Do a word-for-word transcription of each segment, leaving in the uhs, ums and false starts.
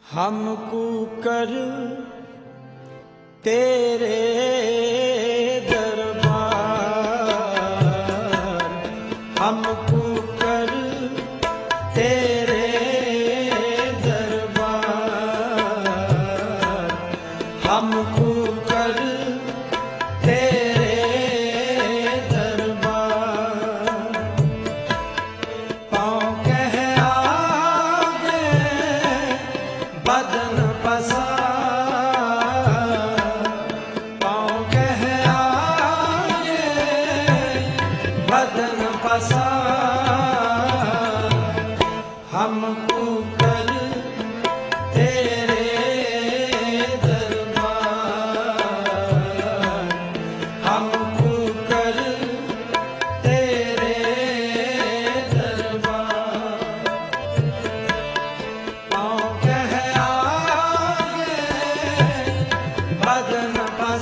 हमको कर तेरे दरबार, हमको कर तेरे दरबार, हमको कर तेरे दरबार। पाँव कह आगे बदन पसार, पाँव कह आगे बदन पसार, हमको कर तेरे दरबार, हमको कर तेरे दरबार। पाँव कह आगे बदन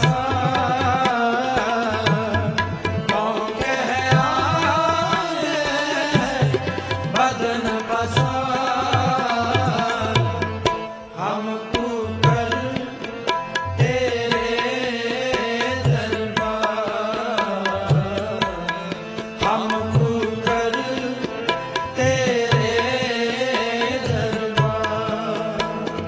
पसार, पाँव कह आगे बदन पसार, हमको कर तेरे दरबार, हमको कर तेरे दरबार।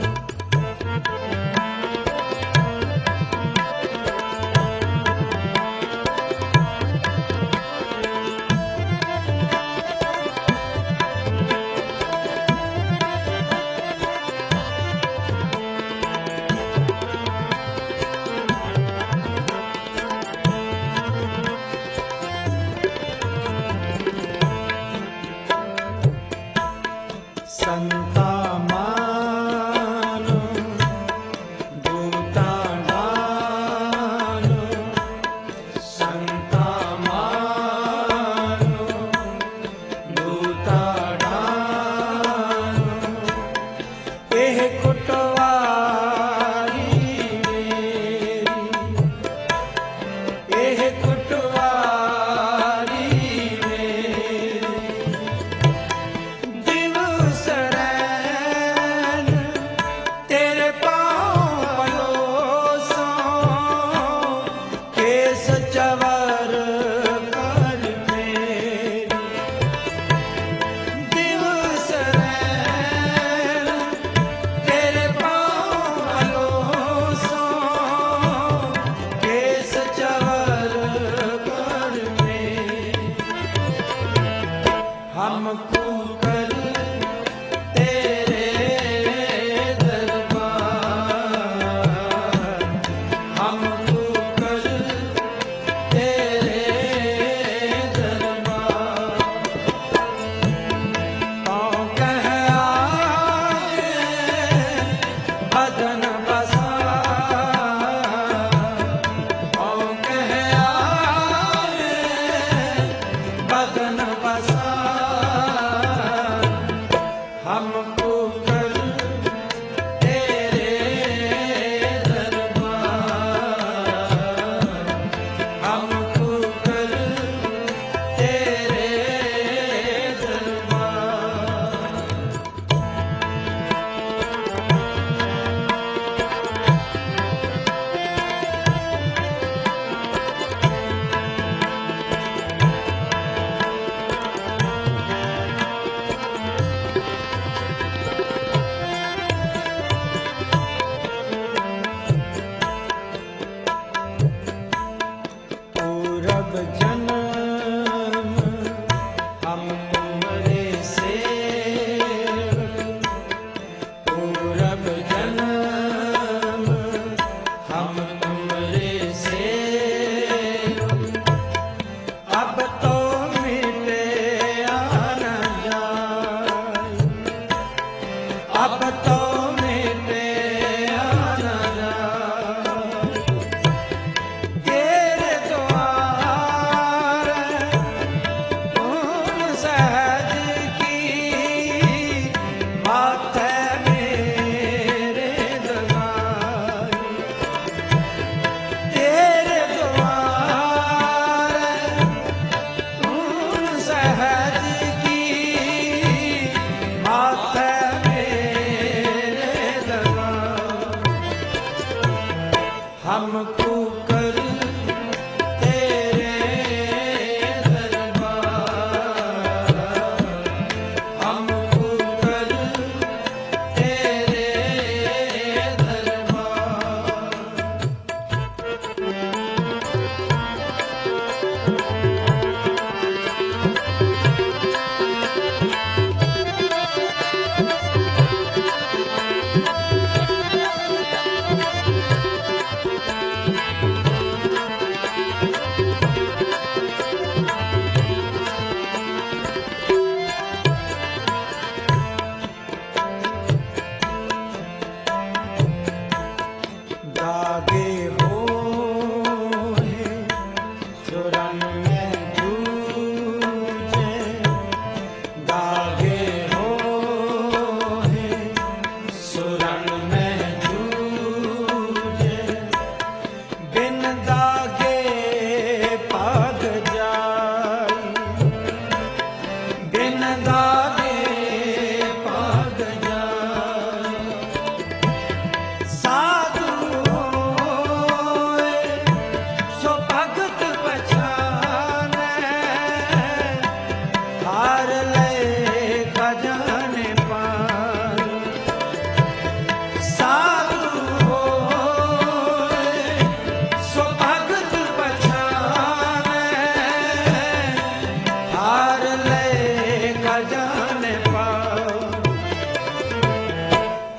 संता मानो दूता डालो, संता मानो दूता डालो, एह कुटवारी मेरी, एह कुटवारी मेरी, दिवस रैन तेरे पाँव पलोसों, केस चवर कर मेरी, दिवस रैन तेरे पाँव पलोसों, केस चवर कर मेरी, हमको कर तेरे दरबार, हमको कर तेरे दरबार। पाँव कह आगे बदन पसार, पाँव कह आगे बदन पसार, हमको कर तेरे दरबार, हमको कर तेरे दरबार। पूरब जन्म हम तुम्हारे सेवक, पूरब जन्म हम तुम्हारे सेवक, अब तो मिटे आना जाए, अब तो मिटे आना जाए, तेरे द्वार तुम सहज की बात है मेरे दगाई, तेरे द्वार तुम सहज की बात है मेरे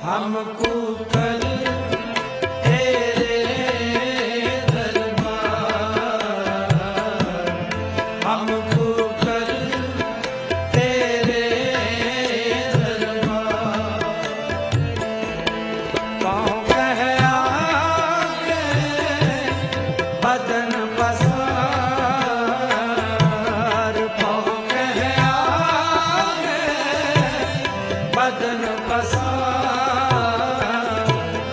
हमको कल तेरे दरबार, हमको कल तेरे दरबार। पाँव कह आगे बदन पसार, पाँव कह आगे बदन पसार,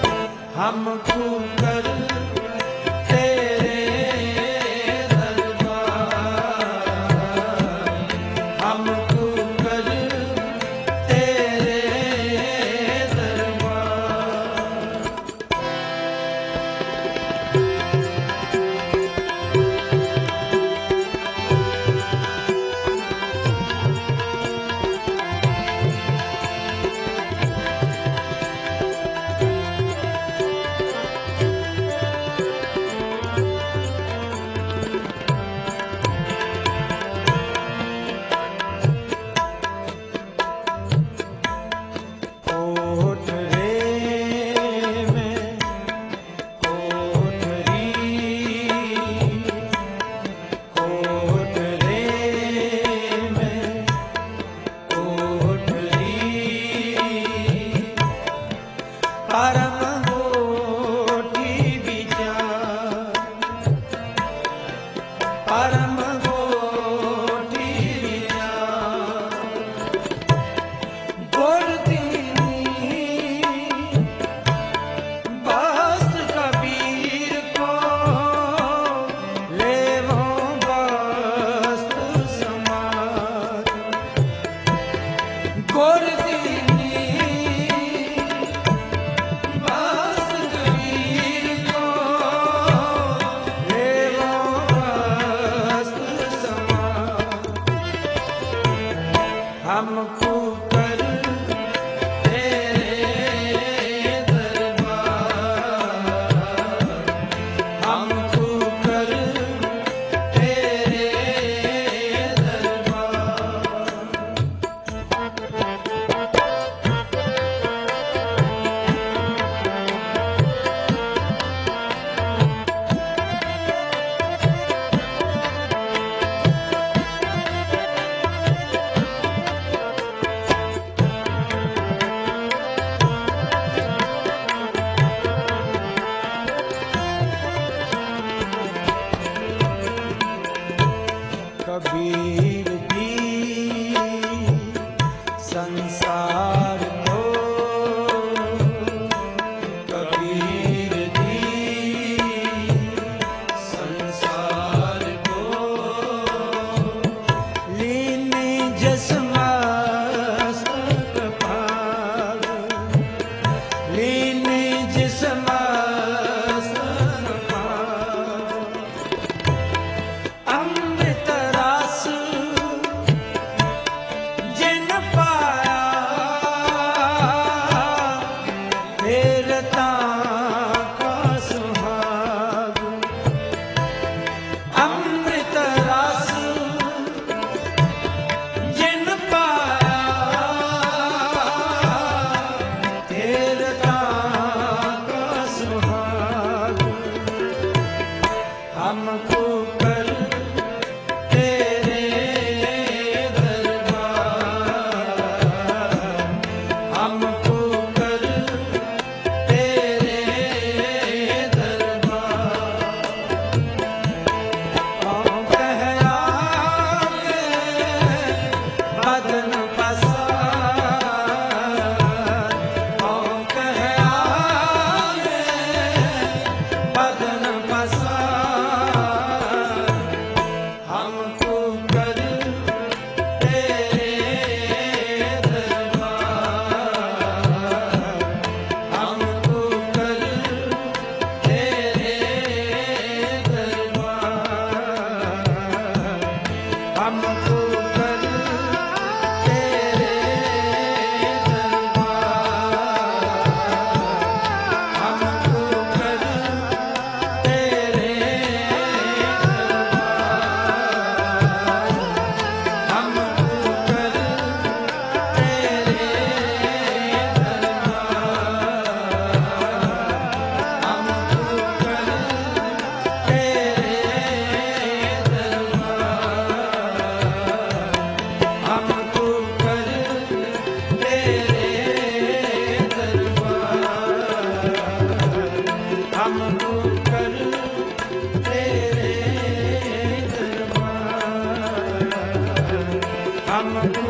हम